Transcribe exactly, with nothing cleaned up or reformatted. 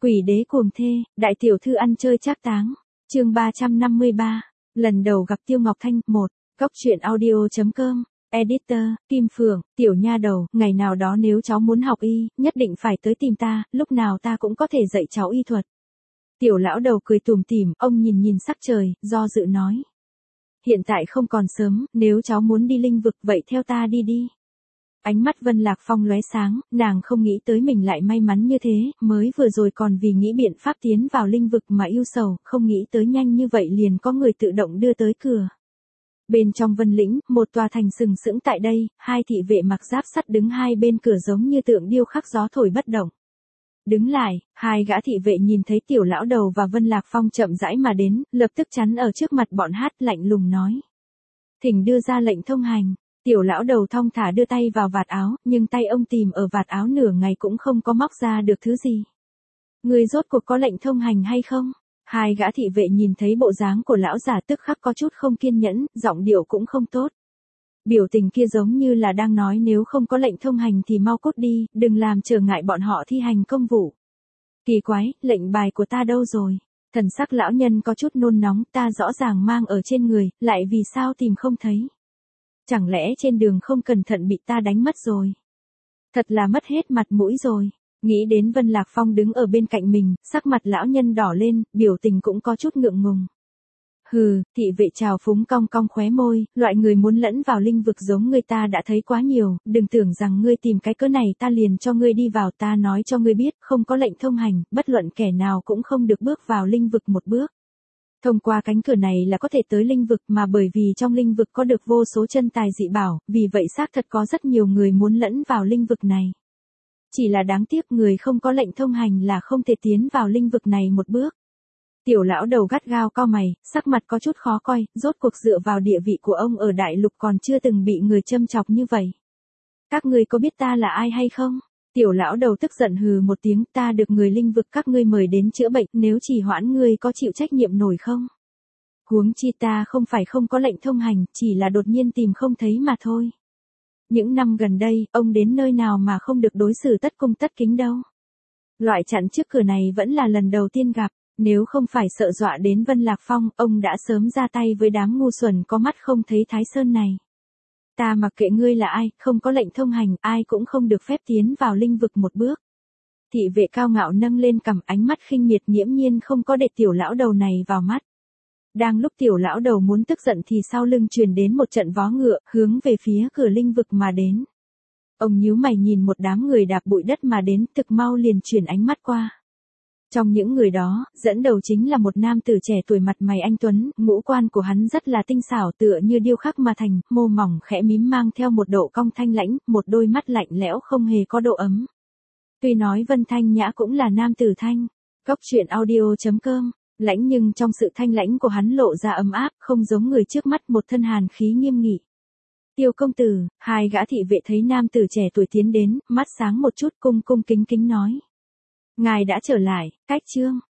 Quỷ đế cuồng thê, đại tiểu thư ăn chơi trác táng. Chương ba trăm năm mươi ba. Lần đầu gặp Tiêu Ngọc Thanh. một. Cốc truyện audio chấm com. Editor, Kim Phượng, tiểu nha đầu, ngày nào đó nếu cháu muốn học y, nhất định phải tới tìm ta, lúc nào ta cũng có thể dạy cháu y thuật. Tiểu lão đầu cười tủm tỉm, ông nhìn nhìn sắc trời, do dự nói. Hiện tại không còn sớm, nếu cháu muốn đi linh vực vậy theo ta đi đi. Ánh mắt Vân Lạc Phong lóe sáng, nàng không nghĩ tới mình lại may mắn như thế, mới vừa rồi còn vì nghĩ biện pháp tiến vào linh vực mà yêu sầu, không nghĩ tới nhanh như vậy liền có người tự động đưa tới cửa. Bên trong Vân Lĩnh, một tòa thành sừng sững tại đây, hai thị vệ mặc giáp sắt đứng hai bên cửa giống như tượng điêu khắc gió thổi bất động. Đứng lại, hai gã thị vệ nhìn thấy tiểu lão đầu và Vân Lạc Phong chậm rãi mà đến, lập tức chắn ở trước mặt bọn hát lạnh lùng nói. Thỉnh đưa ra lệnh thông hành. Tiểu lão đầu thong thả đưa tay vào vạt áo, nhưng tay ông tìm ở vạt áo nửa ngày cũng không có móc ra được thứ gì. Người rốt cuộc có lệnh thông hành hay không? Hai gã thị vệ nhìn thấy bộ dáng của lão giả tức khắc có chút không kiên nhẫn, giọng điệu cũng không tốt. Biểu tình kia giống như là đang nói nếu không có lệnh thông hành thì mau cút đi, đừng làm trở ngại bọn họ thi hành công vụ. Kỳ quái, lệnh bài của ta đâu rồi? Thần sắc lão nhân có chút nôn nóng, ta rõ ràng mang ở trên người, lại vì sao tìm không thấy? Chẳng lẽ trên đường không cẩn thận bị ta đánh mất rồi? Thật là mất hết mặt mũi rồi. Nghĩ đến Vân Lạc Phong đứng ở bên cạnh mình, sắc mặt lão nhân đỏ lên, biểu tình cũng có chút ngượng ngùng. Hừ, thị vệ trào phúng cong cong khóe môi, loại người muốn lẫn vào linh vực giống ngươi ta đã thấy quá nhiều, đừng tưởng rằng ngươi tìm cái cớ này ta liền cho ngươi đi vào, ta nói cho ngươi biết, không có lệnh thông hành, bất luận kẻ nào cũng không được bước vào linh vực một bước. Thông qua cánh cửa này là có thể tới linh vực mà bởi vì trong linh vực có được vô số chân tài dị bảo, vì vậy xác thật có rất nhiều người muốn lẫn vào linh vực này. Chỉ là đáng tiếc người không có lệnh thông hành là không thể tiến vào linh vực này một bước. Tiểu lão đầu gắt gao cau mày, sắc mặt có chút khó coi, rốt cuộc dựa vào địa vị của ông ở đại lục còn chưa từng bị người châm chọc như vậy. Các ngươi có biết ta là ai hay không? Tiểu lão đầu tức giận hừ một tiếng, ta được người linh vực các ngươi mời đến chữa bệnh, nếu trì hoãn ngươi có chịu trách nhiệm nổi không? Huống chi ta không phải không có lệnh thông hành, chỉ là đột nhiên tìm không thấy mà thôi. Những năm gần đây, ông đến nơi nào mà không được đối xử tất cung tất kính đâu. Loại chặn trước cửa này vẫn là lần đầu tiên gặp, nếu không phải sợ dọa đến Vân Lạc Phong, ông đã sớm ra tay với đám ngu xuẩn có mắt không thấy Thái Sơn này. Ta mặc kệ ngươi là ai, không có lệnh thông hành, ai cũng không được phép tiến vào linh vực một bước. Thị vệ cao ngạo nâng lên cằm, ánh mắt khinh miệt nghiễm nhiên không có để tiểu lão đầu này vào mắt. Đang lúc tiểu lão đầu muốn tức giận thì sau lưng truyền đến một trận vó ngựa, hướng về phía cửa linh vực mà đến. Ông nhíu mày nhìn một đám người đạp bụi đất mà đến, thực mau liền chuyển ánh mắt qua. Trong những người đó, dẫn đầu chính là một nam tử trẻ tuổi mặt mày anh tuấn, ngũ quan của hắn rất là tinh xảo tựa như điêu khắc mà thành, môi mỏng khẽ mím mang theo một độ cong thanh lãnh, một đôi mắt lạnh lẽo không hề có độ ấm. Tuy nói Vân Thanh Nhã cũng là nam tử thanh, cốc truyện audio chấm com, lãnh nhưng trong sự thanh lãnh của hắn lộ ra ấm áp, không giống người trước mắt một thân hàn khí nghiêm nghị. Tiêu công tử, hai gã thị vệ thấy nam tử trẻ tuổi tiến đến, mắt sáng một chút cung cung kính kính nói. Ngài đã trở lại, cách chương.